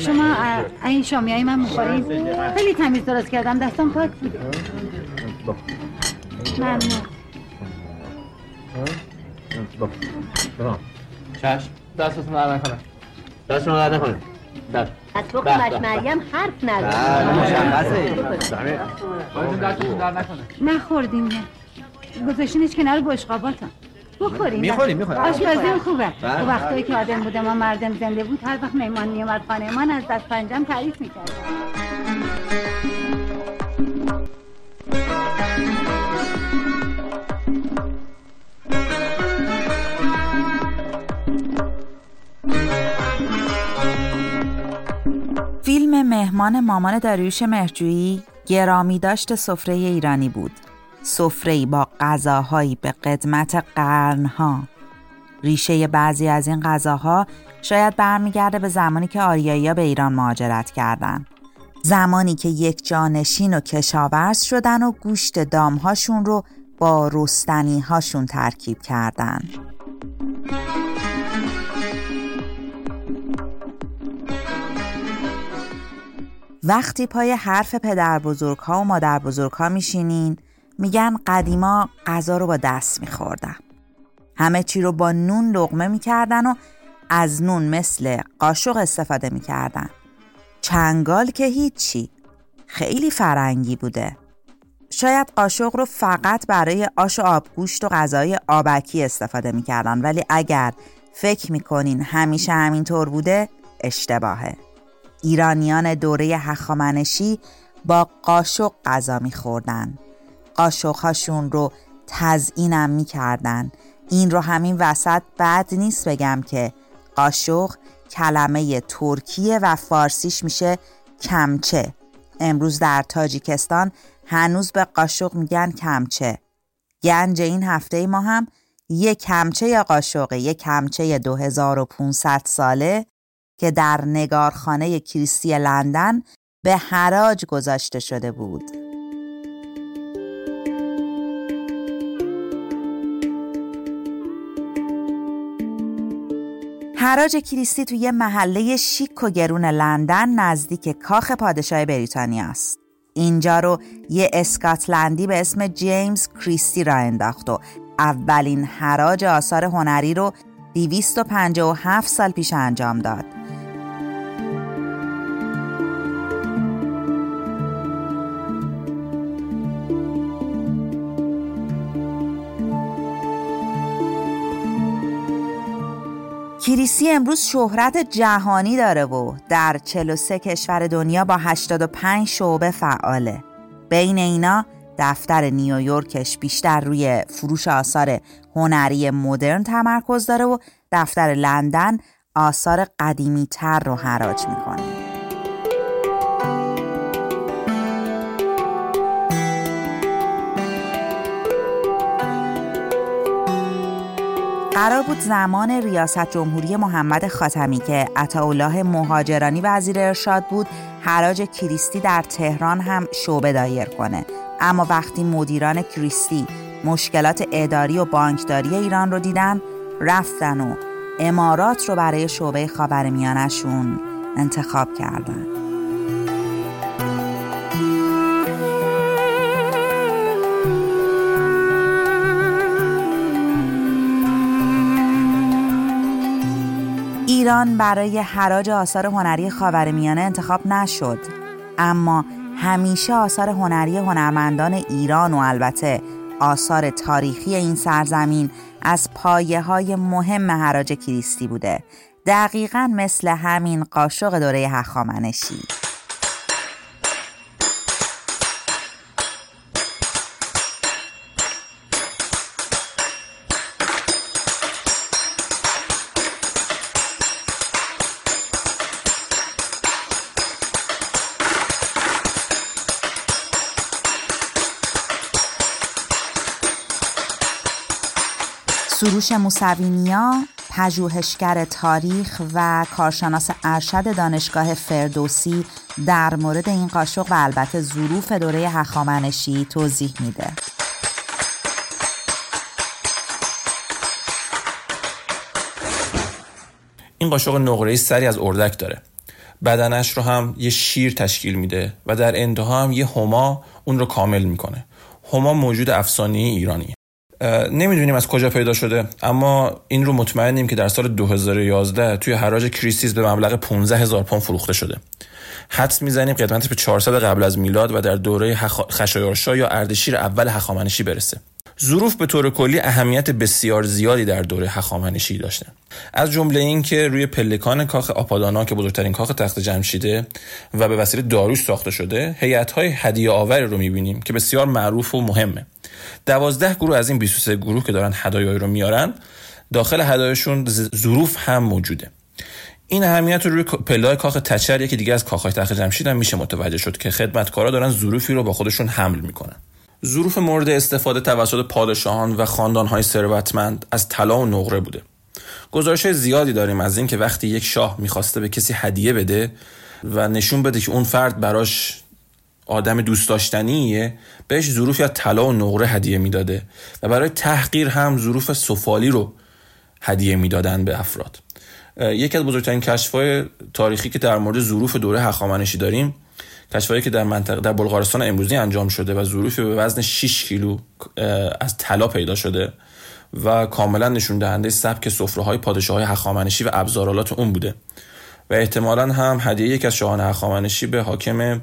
شما این شامیایی من میخورید؟ خیلی تمیز درست کردم، دستم پاک بوده. ممنون. چشم، دستتون رو نکنه. دستتون رو نکنه. از تخمش مریم حرف نزد. مشخصه. دستتون در نکنه. نخوردیم نه. گذاشتینش کنار بشقاباتون. بخوریم. میخوریم. آشپزی خوبه. اون وقتایی که آدم بوده ما مردم زنده بود، هر وقت مهمان میومد خانه من از دست پنجم تعریف میکرد. فیلم مهمان مامان داریوش مهرجویی گرامی داشت سفره ایرانی بود. سفره‌ای با غذاهایی به قدمت قرنها. ریشه بعضی از این غذاها شاید برمیگرده به زمانی که آریایی‌ها به ایران مهاجرت کردند. زمانی که یک جانشین و کشاورز شدن و گوشت دامهاشون رو با رستنی‌هاشون ترکیب کردن. وقتی پای حرف پدر بزرگ‌ها و مادر بزرگ‌ها میشینین، میگن قدیما غذا رو با دست میخوردن. همه چی رو با نون لقمه میکردن و از نون مثل قاشق استفاده میکردن. چنگال که هیچی. خیلی فرنگی بوده. شاید قاشق رو فقط برای آش و آبگوشت و غذای آبکی استفاده میکردن، ولی اگر فکر میکنین همیشه همینطور بوده، اشتباهه. ایرانیان دوره هخامنشی با قاشق غذا میخوردن. قاشق‌هاشون رو تزیینم میکردن. این رو همین وسط بد نیست بگم که قاشق کلمه ترکیه و فارسیش میشه کمچه. امروز در تاجیکستان هنوز به قاشق میگن کمچه. گنج این هفته ما هم یک کمچه یا قاشقه، یک کمچه 2500 ساله که در نگارخانه کریستی لندن به حراج گذاشته شده بود. حراج کریستی توی یه محله شیک و گرون لندن نزدیک کاخ پادشاه بریتانیا است. اینجا رو یه اسکاتلندی به اسم جیمز کریستی راه انداخت و اولین حراج آثار هنری رو 257 سال پیش انجام داد. کریستی امروز شهرت جهانی داره و در 43 کشور دنیا با 85 شعبه فعاله. بین اینا دفتر نیویورکش بیشتر روی فروش آثار هنری مدرن تمرکز داره و دفتر لندن آثار قدیمی تر رو حراج میکنه. قرار بود زمان ریاست جمهوری محمد خاتمی که عطاالله مهاجرانی وزیر ارشاد بود، حراج کریستی در تهران هم شعبه دایر کنه. اما وقتی مدیران کریستی مشکلات اداری و بانکداری ایران رو دیدن، رفتن و امارات رو برای شعبه خاورمیانه‌شون انتخاب کردن. ایران برای حراج آثار هنری خاورمیانه انتخاب نشد، اما همیشه آثار هنری هنرمندان ایران و البته آثار تاریخی این سرزمین از پایه‌های مهم حراج کریستی بوده، دقیقاً مثل همین قاشق دوره هخامنشی. سروش موسوی‌نیا، پژوهشگر تاریخ و کارشناس ارشد دانشگاه فردوسی در مورد این قاشق و البته ظروف دوره هخامنشی توضیح میده. این قاشق نقره‌ای سری از اردک داره بدنش رو هم یه شیر تشکیل میده و در انتها هم یه هما اون رو کامل میکنه. هما موجود افسانه‌ای ایرانیه. نمیدونیم از کجا پیدا شده، اما این رو مطمئنیم که در سال 2011 توی حراج کریستیز به مبلغ 15,000 پوند فروخته شده. حدس میزنیم قیمتش به 400 قبل از میلاد و در دوره خشایارشا یا اردشیر اول هخامنشی برسه. ظروف به طور کلی اهمیت بسیار زیادی در دوره هخامنشی داشتن، از جمله این که روی پلکان کاخ آپادانا که بزرگترین کاخ تخت جمشیده و به وسیله داریوش ساخته شده، هیئت‌های هدیه آور رو می‌بینیم که بسیار معروف و مهمه. 12 گروه از این 23 گروه که دارن هدایایی رو میارن، داخل هدایاشون ظروف هم موجوده. این اهمیت رو روی پله‌های کاخ تچر، یکی دیگه از کاخ‌های تخت جمشید، هم میشه متوجه شد که خدمتکارا دارن ظروفی رو با خودشون حمل میکنن. ظروف مورد استفاده توسط پادشاهان و خاندان‌های ثروتمند از طلا و نقره بوده. گزارش‌های زیادی داریم از این که وقتی یک شاه می‌خواسته به کسی هدیه بده و نشون بده که اون فرد براش آدم دوست داشتنیه، بهش ظروفی از طلا و نقره هدیه میداده و برای تحقیر هم ظروف سفالی رو هدیه میدادن به افراد. یکی از بزرگترین کشف‌های تاریخی که در مورد ظروف دوره هخامنشی داریم، کشفایی که در بلغارستان امروزی انجام شده و ظروفی به وزن 6 کیلو از طلا پیدا شده و کاملا نشون دهنده سبک سفره‌های پادشاه‌های هخامنشی و ابزارالات اون بوده و احتمالاً هم هدیه یک از شاهان هخامنشی به حاکم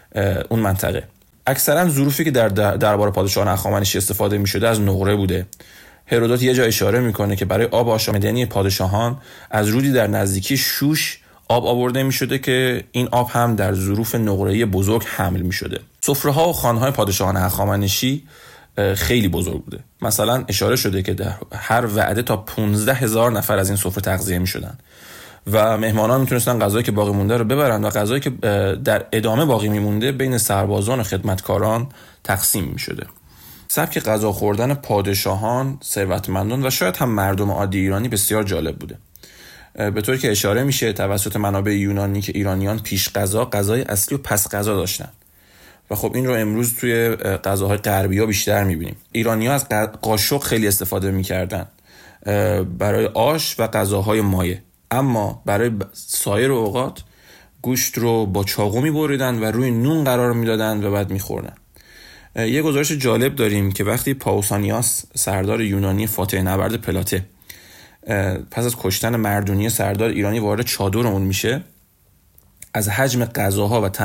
اون منطقه. اکثرا ظروفی که در دربار پادشاهان هخامنشی استفاده می‌شده از نقره بوده. هرودوت یه جا اشاره میکنه که برای آب آشامیدنی پادشاهان از رودی در نزدیکی شوش آب آورده میشده که این آب هم در ظروف نقره‌ای بزرگ حمل میشده. سفره‌ها و خوان‌های پادشاهان هخامنشی خیلی بزرگ بوده. مثلا اشاره شده که در هر وعده تا 15,000 نفر از این سفره تغذیه میشدن و مهمانان میتونستن غذایی که باقی مونده رو ببرن و غذایی که در ادامه باقی میمونده بین سربازان و خدمتکاران تقسیم میشده. سبک غذا خوردن پادشاهان، ثروتمندان و شاید هم مردم عادی ایرانی بسیار جالب بوده. به طوری که اشاره میشه توسط منابع یونانی که ایرانیان پیش غذای اصلی و پس غذا داشتن و خب این رو امروز توی غذاهای غربی‌ها بیشتر میبینیم. ایرانی‌ها از قاشق خیلی استفاده میکردن برای آش و غذاهای مایه، اما برای سایر اوقات گوشت رو با چاقو میبریدن و روی نون قرار میدادن و بعد میخوردن. یه گزارش جالب داریم که وقتی پاوسانیاس سردار یونانی فاتح نبرد پلاته پس از کشتن مردونی سردار ایرانی وارد چادر اون میشه، از حجم غذاها و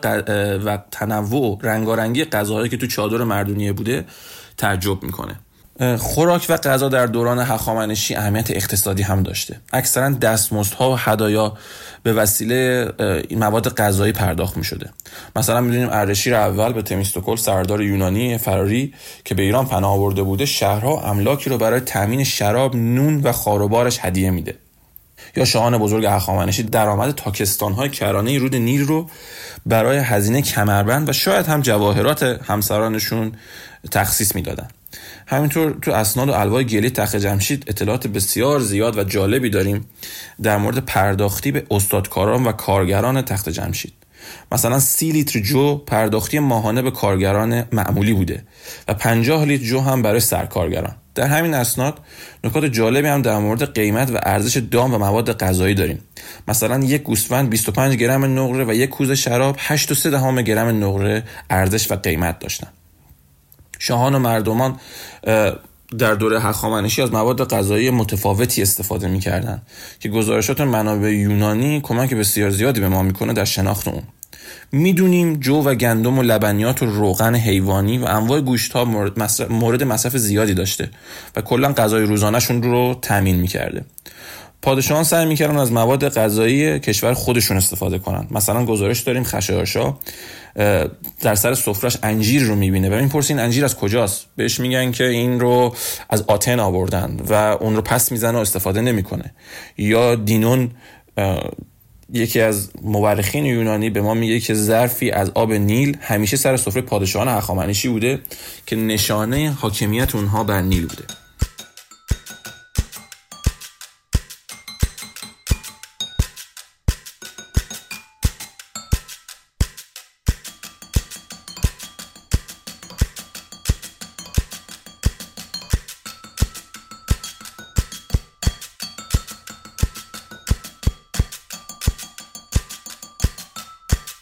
تنوع رنگارنگی غذاهایی که تو چادر مردونیه بوده تعجب میکنه. خوراک و غذا در دوران هخامنشی اهمیت اقتصادی هم داشته. اکثرا دستمزدها و هدایا به وسیله مواد غذایی پرداخت می‌شده. مثلا می‌دونیم اردشیر اول به تمیستوکل سردار یونانی فراری که به ایران پناه آورده بوده شهرها املاکی رو برای تامین شراب، نون و خاروبارش هدیه میده. یا شاهان بزرگ هخامنشی درآمد تاکستان‌های کرانه رود نیل رو برای هزینه کمربند و شاید هم جواهرات همسرانشون تخصیص میدادن. همینطور تو اسناد و الواح گلی تخت جمشید اطلاعات بسیار زیاد و جالبی داریم در مورد پرداختی به استادکاران و کارگران تخت جمشید. مثلا 30 لیتر جو پرداختی ماهانه به کارگران معمولی بوده و 50 لیتر جو هم برای سرکارگران. در همین اسناد نکات جالبی هم در مورد قیمت و ارزش دام و مواد غذایی داریم. مثلا یک گوسفند 25 گرم نقره و یک کوزه شراب 8.3 گرم نقره ارزش و قیمت داشتن. شاهان و مردمان در دوره هخامنشی از مواد غذایی متفاوتی استفاده می‌کردند که گزارشات منابع یونانی کمک بسیار زیادی به ما می‌کنه در شناخت اون. میدونیم جو و گندم و لبنیات و روغن حیوانی و انواع گوشت‌ها مورد مصرف زیادی داشته و کلاً غذای روزانه‌شون رو تامین می‌کرده. پادشاهان سعی می‌کردن از مواد غذایی کشور خودشون استفاده کنن. مثلا گزارش داریم خشایارشا در سر سفره‌اش انجیر رو می‌بینه و می‌پرسه این انجیر از کجاست؟ بهش میگن که این رو از آتن آوردن و اون رو پس میزنه و استفاده نمی‌کنه. یا دینون یکی از مورخین یونانی به ما میگه که ظرفی از آب نیل همیشه سر سفره پادشاهان هخامنشی بوده که نشانه حاکمیت اونها بر نیل بوده.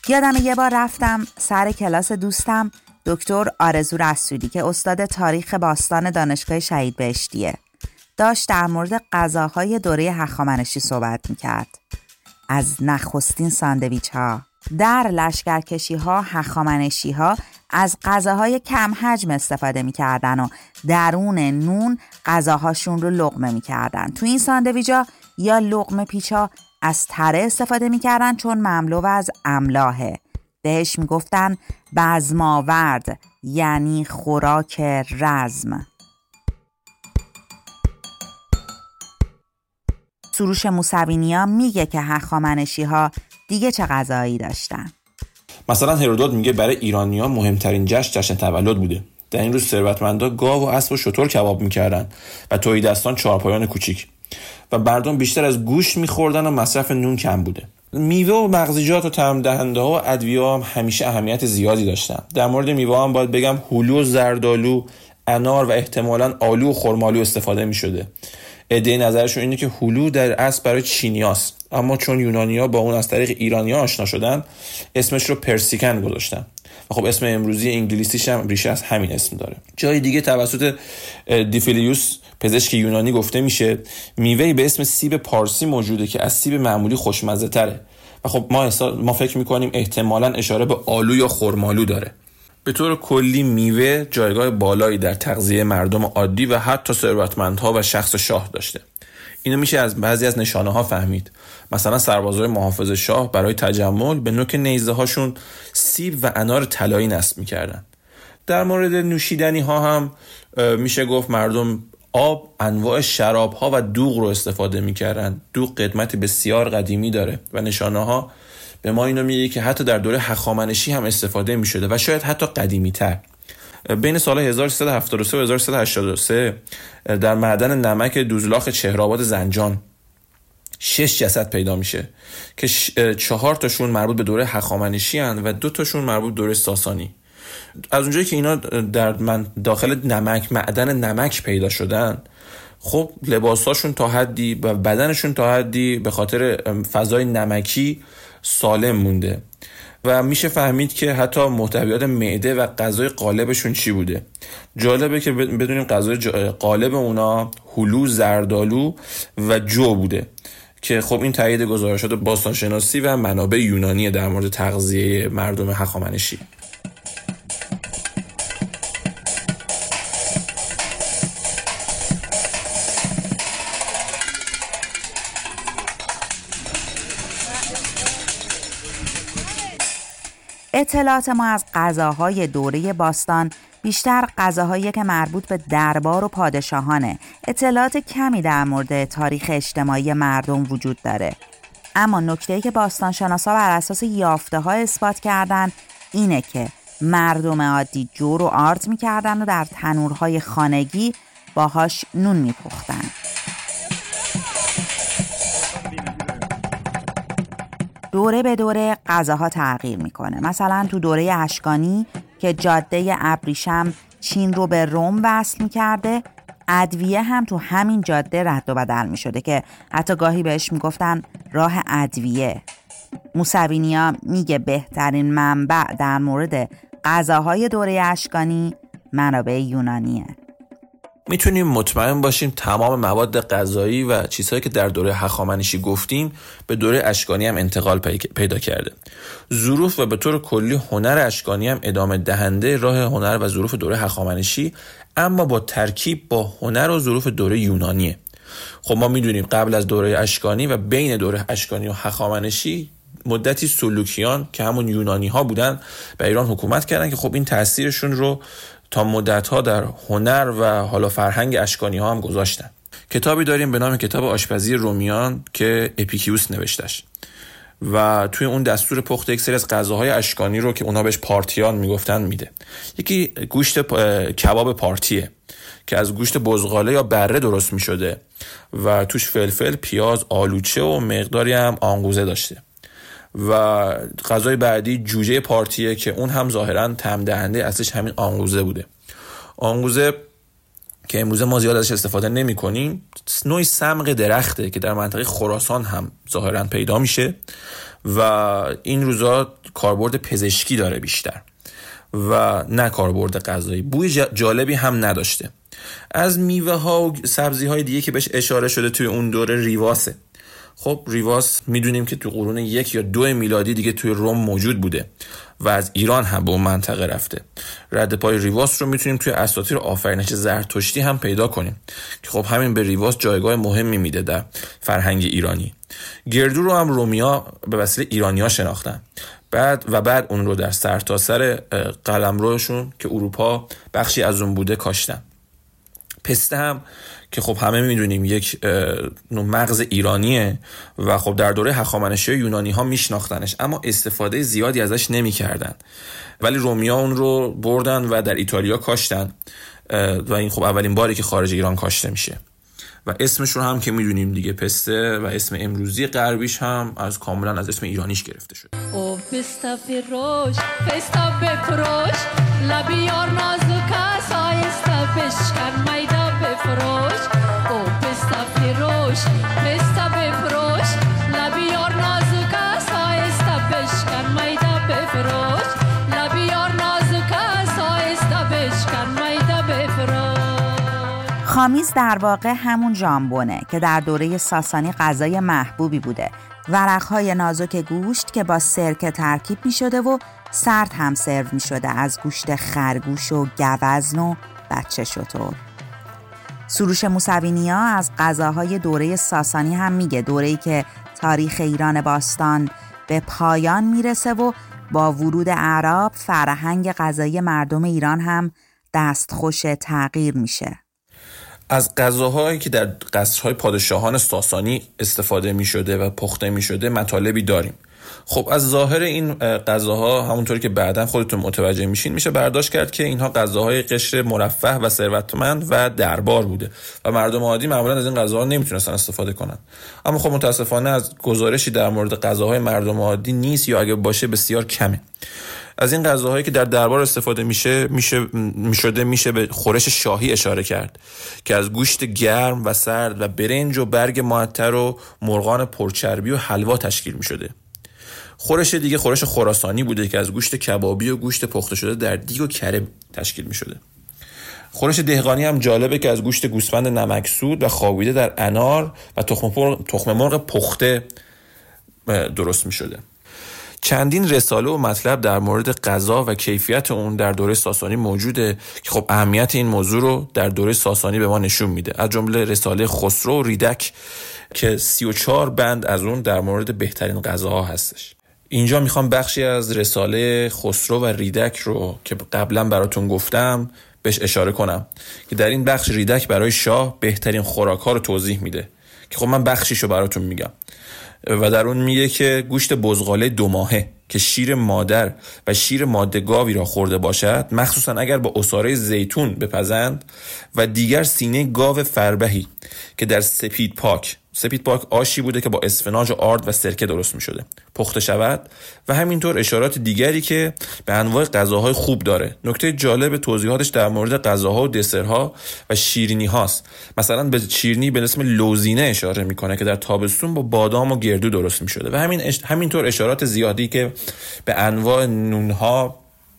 یادم یه بار رفتم سر کلاس دوستم دکتر آرزو رسولی که استاد تاریخ باستان دانشگاه شهید بهشتیه. داشت در مورد غذاهای دوره هخامنشی صحبت میکرد. از نخستین ساندویچ ها. در لشکرکشی ها هخامنشی ها از غذاهای کم حجم استفاده میکردن و درون نون غذاهاشون رو لقمه میکردن. تو این ساندویچا یا لقمه پیچا از تره استفاده میکردن چون مملو از املاحه. بهش میگفتن بزماورد، یعنی خوراک رزم. سروش موسوی میگه که هخامنشی‌ها دیگه چه غذایی داشتن. مثلا هرودوت میگه برای ایرانیان مهمترین جشن تولد بوده. در این روز ثروتمندا گاو و اسب و شتر کباب میکردن و تهیدستان چهارپایان کوچیک و مردم بیشتر از گوشت میخوردن و مصرف نون کم بوده. میوه و مغزیجات و طعم دهنده ها و ادویه هم همیشه اهمیت زیادی داشتن. در مورد میوه هم باید بگم هلو و زردآلو، انار و احتمالاً آلو و خرمالو استفاده میشده. ایده نظرشون اینه که هلو در اصل برای چینیاست، اما چون یونانی‌ها با اون از طریق ایرانی‌ها آشنا شدن اسمش رو پرسیکن گذاشتن و خب اسم امروزی انگلیسیش هم ریشه از همین اسم داره. جای دیگه توسط دیفیلیوس پزشک یونانی گفته میشه میوه‌ای به اسم سیب پارسی موجوده که از سیب معمولی خوشمزه تره و خب ما فکر میکنیم احتمالاً اشاره به آلو یا خرمالو داره. به طور کلی میوه جایگاه بالایی در تغذیه مردم عادی و حتی ثروتمندها و شخص شاه داشته. اینو میشه از بعضی از نشانه ها فهمید. مثلا سربازای محافظ شاه برای تجمل به نوک نیزه هاشون سیب و انار طلایی نصب میکردن. در مورد نوشیدنی ها هم میشه گفت مردم آب، انواع شراب ها و دوغ رو استفاده میکردن. دوغ قدمت بسیار قدیمی داره و نشانه ها به ما اینو میگه که حتی در دوره هخامنشی هم استفاده میشده و شاید حتی قدیمی تر. بین سال 1373 و 1383 در معدن نمک دوزلاخ چهرآباد زنجان 6 جسد پیدا میشه که 4 تاشون مربوط به دوره هخامنشی هستند و 2 تاشون مربوط به دوره ساسانی. از اونجایی که اینا در داخل معدن نمک پیدا شدن، خب لباساشون تا حدی و بدنشون تا حدی به خاطر فضای نمکی سالم مونده و میشه فهمید که حتی محتویات معده و غذای قالبشون چی بوده. جالبه که بدونیم غذای قالب اونا هلو، زردآلو و جو بوده که خب این تایید گزارشات باستانشناسی و منابع یونانی در مورد تغذیه مردم هخامنشی. اطلاعات ما از غذاهای دوره باستان بیشتر غذاهایی که مربوط به دربار و پادشاهانه. اطلاعات کمی در مورد تاریخ اجتماعی مردم وجود داره. اما نکته‌ای که باستانشناسا بر اساس یافته‌ها اثبات کردن اینه که مردم عادی جو رو آرد می‌کردن و در تنورهای خانگی باهاش نون می‌پختن. دوره به دوره غذاها تغییر میکنه. مثلا تو دوره اشکانی که جاده ابریشم چین رو به روم وصل میکرده، ادویه هم تو همین جاده رد و بدل میشده که حتی گاهی بهش میگفتن راه ادویه. موسوی میگه بهترین منبع در مورد غذاهای دوره اشکانی منابع یونانیه. میتونیم مطمئن باشیم تمام مواد غذایی و چیزهایی که در دوره هخامنشی گفتیم به دوره اشکانی هم انتقال پیدا کرده. ظروف و به طور کلی هنر اشکانی هم ادامه دهنده راه هنر و ظروف دوره هخامنشی، اما با ترکیب با هنر و ظروف دوره یونانیه. خب ما میدونیم قبل از دوره اشکانی و بین دوره اشکانی و هخامنشی مدتی سلوکیان که همون یونانی ها بودن به ایران حکومت کردن که خب این تأثیرشون رو تا مدت‌ها در هنر و حالا فرهنگ اشکانی ها هم گذاشتن. کتابی داریم به نام کتاب آشپزی رومیان که اپیکیوس نوشتش و توی اون دستور پخت یک سری از غذاهای اشکانی رو که اونا بهش پارتیان میگفتن میده. یکی گوشت کباب پارتیه که از گوشت بزغاله یا بره درست میشده و توش فلفل، پیاز، آلوچه و مقداری هم آنگوزه داشته. و غذای بعدی جوجه پارتیه که اون هم ظاهراً طعم دهنده اصلش همین آنگوزه بوده. آنگوزه که امروزه ما زیاد ازش استفاده نمی کنیم، نوعی سمق درخته که در منطقه خراسان هم ظاهراً پیدا میشه و این روزا کاربرد پزشکی داره بیشتر و نه کاربرد غذایی. بوی جالبی هم نداشته. از میوه ها و سبزی های دیگه که بهش اشاره شده توی اون دوره ریواسه. خب ریواس میدونیم که تو قرون 1 یا 2 میلادی دیگه توی روم موجود بوده و از ایران هم به اون منطقه رفته. رد پای ریواس رو میتونیم توی اساطیر آفرینش زرتشتی هم پیدا کنیم که خب همین به ریواس جایگاه مهمی میده در فرهنگ ایرانی. گردو رو هم رومیا به وسیله ایرانی‌ها شناختن. بعد اون رو در سرتاسر قلمروشون که اروپا بخشی از اون بوده کاشتن. پسته هم که خب همه میدونیم یک مغز ایرانیه و خب در دوره هخامنشی یونانی ها میشناختنش، اما استفاده زیادی ازش نمیکردن، ولی رومیا اون رو بردن و در ایتالیا کاشتن و این خب اولین باری که خارج ایران کاشته میشه و اسمش رو هم که میدونیم دیگه پسته و اسم امروزی غربیش هم از کاملا از اسم ایرانیش گرفته شده. او پسته فروش پسته بفروش لبیار نازک سایسته بشکن میده بفروش. او پسته فروش پسته بفروش لبیار نازک سایسته بشکن میده بفروش. لبیار نازک سایسته بشکن میده بفروش. خامیز در واقع همون ژامبونه که در دوره ساسانی غذای محبوبی بوده. ورقهای نازک گوشت که با سرکه ترکیب می شده و سرد هم سرو می شده از گوشت خرگوش و گوزن و بچه شتر. سروش موسوی‌نیا از غذاهای دوره ساسانی هم میگه دوره‌ای که تاریخ ایران باستان به پایان میرسه و با ورود اعراب فرهنگ غذایی مردم ایران هم دستخوش تغییر میشه. از غذاهایی که در قصرهای پادشاهان ساسانی استفاده می شده و پخته می شده مطالبی داریم. خب از ظاهر این غذاها همونطوری که بعداً خودتون متوجه میشین میشه برداشت کرد که اینها غذاهای قشر مرفه و ثروتمند و دربار بوده و مردم عادی معمولاً از این غذاها نمیتونستن استفاده کنن. اما خب متاسفانه از گزارشی در مورد غذاهای مردم عادی نیست یا اگه باشه بسیار کمه. از این غذاهایی که در دربار استفاده میشه به خورش شاهی اشاره کرد که از گوشت گرم و سرد و برنج و برگ معطر و مرغان پرچربی و حلوا تشکیل میشده. خورش دیگه خورش خراسانی بوده که از گوشت کبابی و گوشت پخته شده در دیگ و کره تشکیل میشده. خورش دهقانی هم جالبه که از گوشت گوسفند نمکسود و خوابیده در انار و تخم مرغ پخته درست میشده. چندین رساله و مطلب در مورد غذا و کیفیت اون در دوره ساسانی موجوده که خب اهمیت این موضوع رو در دوره ساسانی به ما نشون میده. از جمله رساله خسرو و ریدک که 34 بند از اون در مورد بهترین غذاها هستش. اینجا میخوام بخشی از رساله خسرو و ریدک رو که قبلا براتون گفتم بهش اشاره کنم که در این بخش ریدک برای شاه بهترین خوراک‌ها رو توضیح میده که خب من بخشیشو براتون میگم و در اون میگه که گوشت بزغاله 2 ماهه که شیر مادر و شیر ماده گاوی را خورده باشد، مخصوصا اگر با عصاره زیتون بپزند، و دیگر سینه گاو فربهی که در سپید پاک آشی بوده که با اسفناج و آرد و سرکه درست می شده پخته شود، و همینطور اشارات دیگری که به انواع غذاهای خوب داره. نکته جالب توضیحاتش در مورد غذاها و دسرها و شیرینی هاست. مثلا به شیرینی به اسم لوزینه اشاره میکنه که در تابستون با بادام و گردو درست می شده و همینطور اشارات زیادی که به انواع نونها،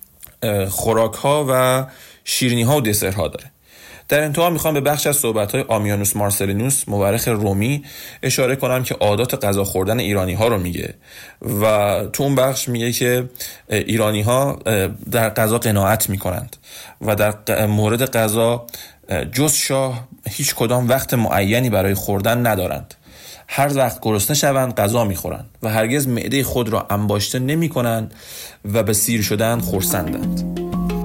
خوراکها و شیرینی ها و دسرها داره. در انتها میخوام به بخش از صحبت‌های آمیانوس مارسلینوس مورخ رومی اشاره کنم که عادات غذا خوردن ایرانی‌ها رو میگه و تو اون بخش میگه که ایرانی‌ها در غذا قناعت میکنند و در مورد غذا جز شاه هیچ کدام وقت معینی برای خوردن ندارند. هر وقت گرسنه شوند غذا میخورند و هرگز معده خود را انباشته نمی‌کنند و به سیر شدن خرسندند.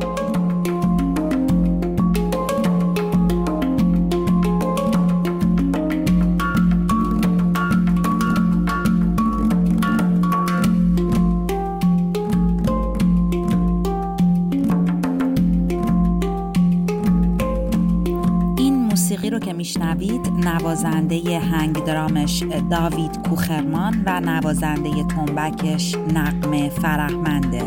موسیقی رو که میشنوید نوازنده هنگ درامش داوید کوخرمان و نوازنده تنبکش نغمه فرهمنده.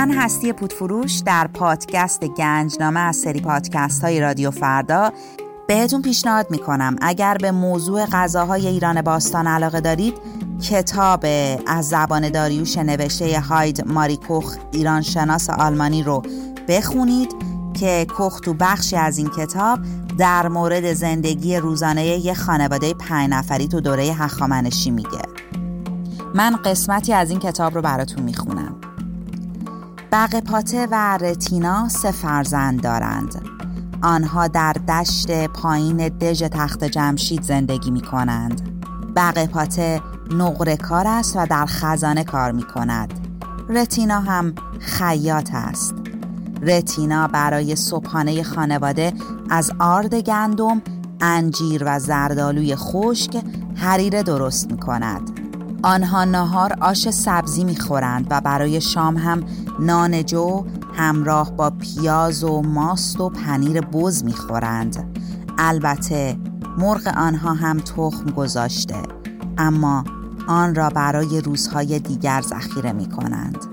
من هستی پودفروش در پادکست گنجنامه از سری پادکست های رادیو فردا بهتون پیشنهاد میکنم اگر به موضوع غذاهای ایران باستان علاقه دارید کتاب از زبان داریوش نوشته هاید ماری کوخ ایران شناس آلمانی رو بخونید که کوخ تو بخشی از این کتاب در مورد زندگی روزانه یه خانواده 5 نفری تو دوره هخامنشی میگه. من قسمتی از این کتاب رو براتون میخونم. بقپاته و رتینا 3 فرزند دارند. آنها در دشت پایین دژ تخت جمشید زندگی می کنند. بقپاته نقره‌کار است و در خزانه کار می کند. رتینا هم خیاط است. رتینا برای صبحانه خانواده از آرد گندم، انجیر و زردآلوی خشک حریره درست می کند. آنها نهار آش سبزی می خورند و برای شام هم نان جو همراه با پیاز و ماست و پنیر بز می خورند. البته مرغ آنها هم تخم گذاشته، اما آن را برای روزهای دیگر ذخیره می کنند.